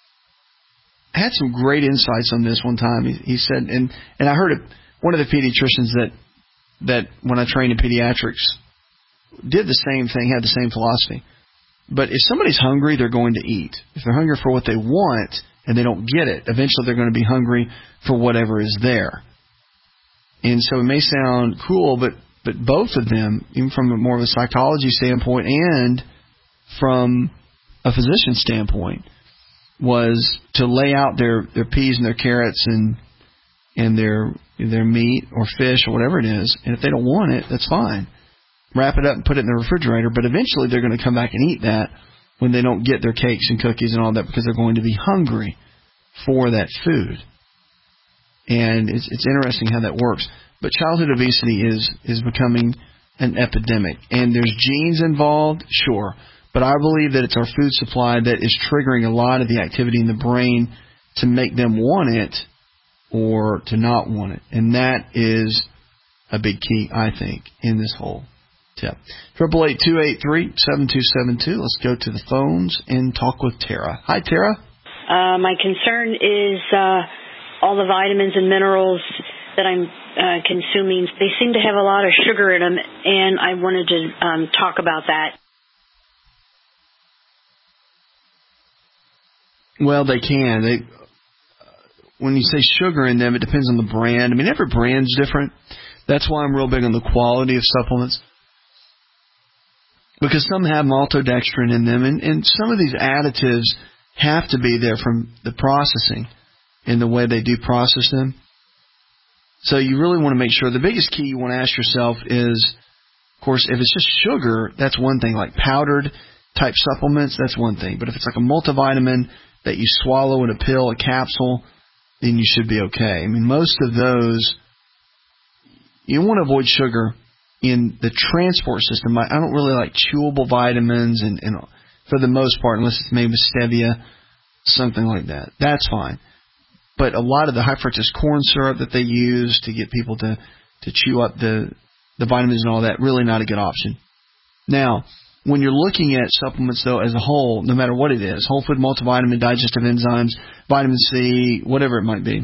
had some great insights on this one time. He, he said, and, and I heard it, one of the pediatricians that, that when I trained in pediatrics did the same thing, had the same philosophy. But if somebody's hungry, they're going to eat. If they're hungry for what they want and they don't get it, eventually they're going to be hungry for whatever is there. And so it may sound cruel, but, but both of them, even from a more of a psychology standpoint and from a physician standpoint, was to lay out their, their peas and their carrots and and their their meat or fish or whatever it is. And if they don't want it, that's fine. wrap it up and put it in the refrigerator, but eventually they're going to come back and eat that when they don't get their cakes and cookies and all that because they're going to be hungry for that food. And it's, it's interesting how that works. But childhood obesity is, is becoming an epidemic. And there's genes involved, sure. But I believe that it's our food supply that is triggering a lot of the activity in the brain to make them want it or to not want it. And that is a big key, I think, in this whole tip. Triple eight two eight three seven two seven two. Let's go to the phones and talk with Tara. Hi, Tara. Uh, my concern is uh, all the vitamins and minerals that I'm uh, consuming. They seem to have a lot of sugar in them, and I wanted to um, talk about that. Well, they can. They when you say sugar in them, it depends on the brand. I mean, every brand's different. That's why I'm real big on the quality of supplements. Because some have maltodextrin in them, and, and some of these additives have to be there from the processing in the way they do process them. So you really want to make sure. The biggest key you want to ask yourself is, of course, if it's just sugar, that's one thing. Like powdered type supplements, that's one thing. But if it's like a multivitamin that you swallow in a pill, a capsule, then you should be okay. I mean, most of those, you want to avoid sugar in the transport system. I don't really like chewable vitamins, and, and for the most part, unless it's made with stevia, something like that. That's fine. But a lot of the high fructose corn syrup that they use to get people to, to chew up the, the vitamins and all that, really not a good option. Now, when you're looking at supplements, though, as a whole, no matter what it is, whole food multivitamin, digestive enzymes, vitamin C, whatever it might be,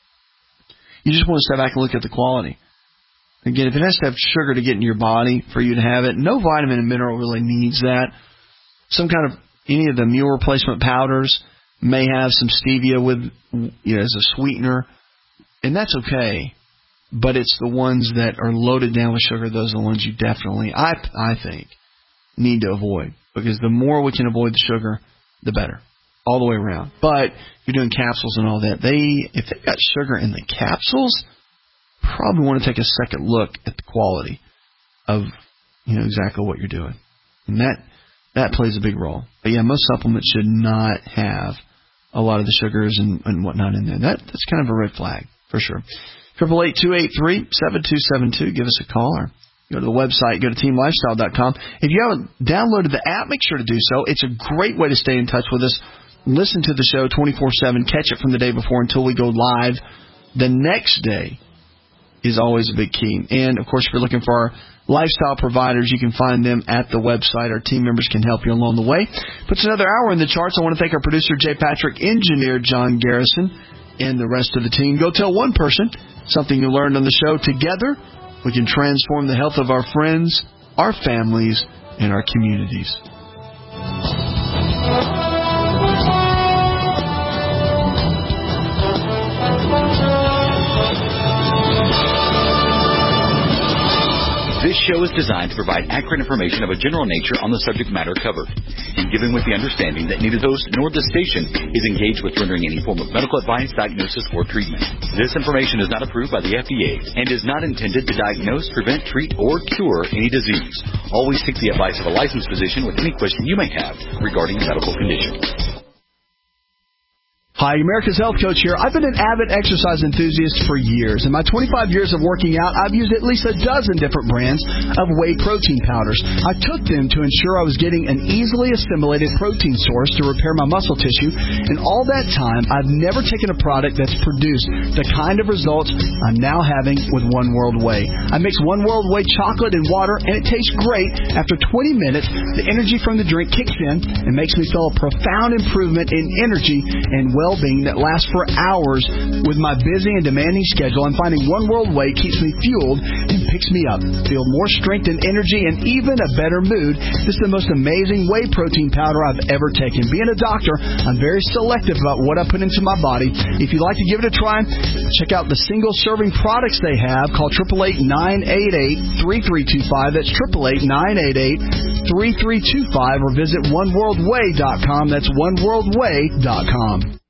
you just want to step back and look at the quality. Again, if it has to have sugar to get in your body for you to have it, no vitamin and mineral really needs that. Some kind of, any of the meal replacement powders may have some stevia with, you know, as a sweetener, and that's okay. But it's the ones that are loaded down with sugar, those are the ones you definitely, I, I think, need to avoid. Because the more we can avoid the sugar, the better. All the way around. But if you're doing capsules and all that, they, if they've got sugar in the capsules, probably want to take a second look at the quality of, you know, exactly what you're doing. And that that plays a big role. But yeah, most supplements should not have a lot of the sugars and, and whatnot in there. That that's kind of a red flag, for sure. Triple eight two eight three seven two seven two. Give us a call or go to the website, go to team lifestyle dot com. If you haven't downloaded the app, make sure to do so. It's a great way to stay in touch with us. Listen to the show twenty-four seven. Catch it from the day before until we go live the next day is always a big key. And, of course, if you're looking for our lifestyle providers, you can find them at the website. Our team members can help you along the way. Puts another hour in the charts. I want to thank our producer, Jay Patrick, engineer John Garrison, and the rest of the team. Go tell one person something you learned on the show. Together, we can transform the health of our friends, our families, and our communities. This show is designed to provide accurate information of a general nature on the subject matter covered, and given with the understanding that neither host nor the station is engaged with rendering any form of medical advice, diagnosis, or treatment. This information is not approved by the F D A and is not intended to diagnose, prevent, treat, or cure any disease. Always seek the advice of a licensed physician with any question you may have regarding a medical condition. Hi, America's Health Coach here. I've been an avid exercise enthusiast for years. In my twenty-five years of working out, I've used at least a dozen different brands of whey protein powders. I took them to ensure I was getting an easily assimilated protein source to repair my muscle tissue, and all that time, I've never taken a product that's produced the kind of results I'm now having with One World Whey. I mix One World Whey chocolate and water, and it tastes great. After twenty minutes, the energy from the drink kicks in and makes me feel a profound improvement in energy and well well-being that lasts for hours. With my busy and demanding schedule, I'm finding One World Whey keeps me fueled and picks me up. Feel more strength and energy and even a better mood. This is the most amazing whey protein powder I've ever taken. Being a doctor, I'm very selective about what I put into my body. If you'd like to give it a try, check out the single-serving products they have. Call eight eight eight, nine eight eight, three three two five. That's eight eight eight, nine eight eight, three three two five. Or visit one world way dot com. That's one world way dot com.